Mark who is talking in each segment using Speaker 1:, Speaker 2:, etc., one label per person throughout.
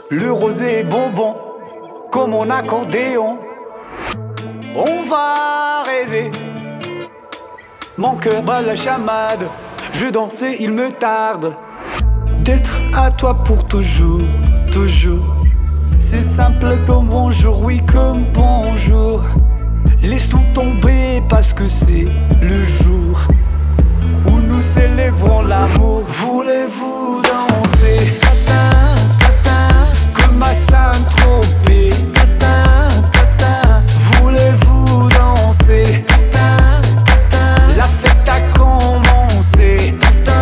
Speaker 1: Le rosé est bonbon, comme mon accordéon. On va rêver. Mon cœur bat la chamade. Je danse et il me tarde d'être à toi pour toujours, toujours. C'est simple comme bonjour, oui comme bonjour. Laissons tomber parce que c'est le jour où nous célébrons l'amour. Voulez-vous danser comme à Saint-Tropez? Voulez-vous danser? La fête a commencé.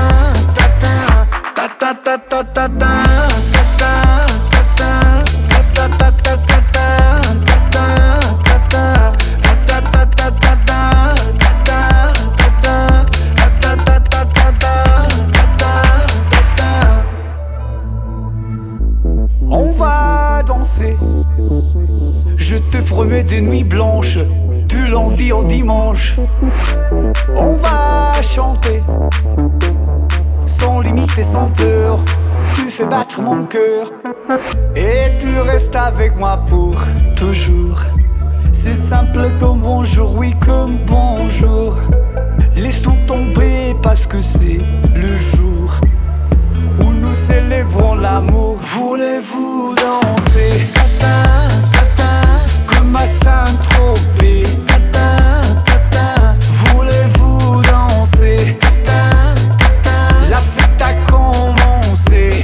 Speaker 1: On va danser. Je te promets des nuits blanches, du lundi au dimanche. On va chanter sans limite et sans peur. Tu fais battre mon cœur et tu restes avec moi pour toujours. C'est simple comme bonjour, oui comme bonjour. Laissons tomber parce que c'est le jour où nous célébrons l'amour. Voulez-vous danser comme à Saint-Tropez? Voulez-vous danser? La fête a commencé.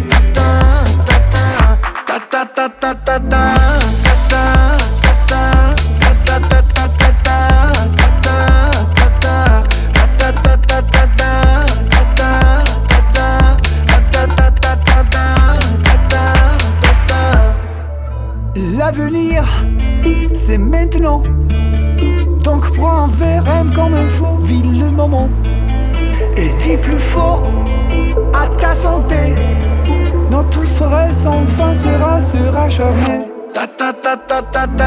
Speaker 1: L'avenir, c'est maintenant. Donc prends un verre, aime comme il faut, vis le moment. Et dis plus fort à ta santé. Notre soirée sans fin sera jamais. Ta ta ta ta ta ta.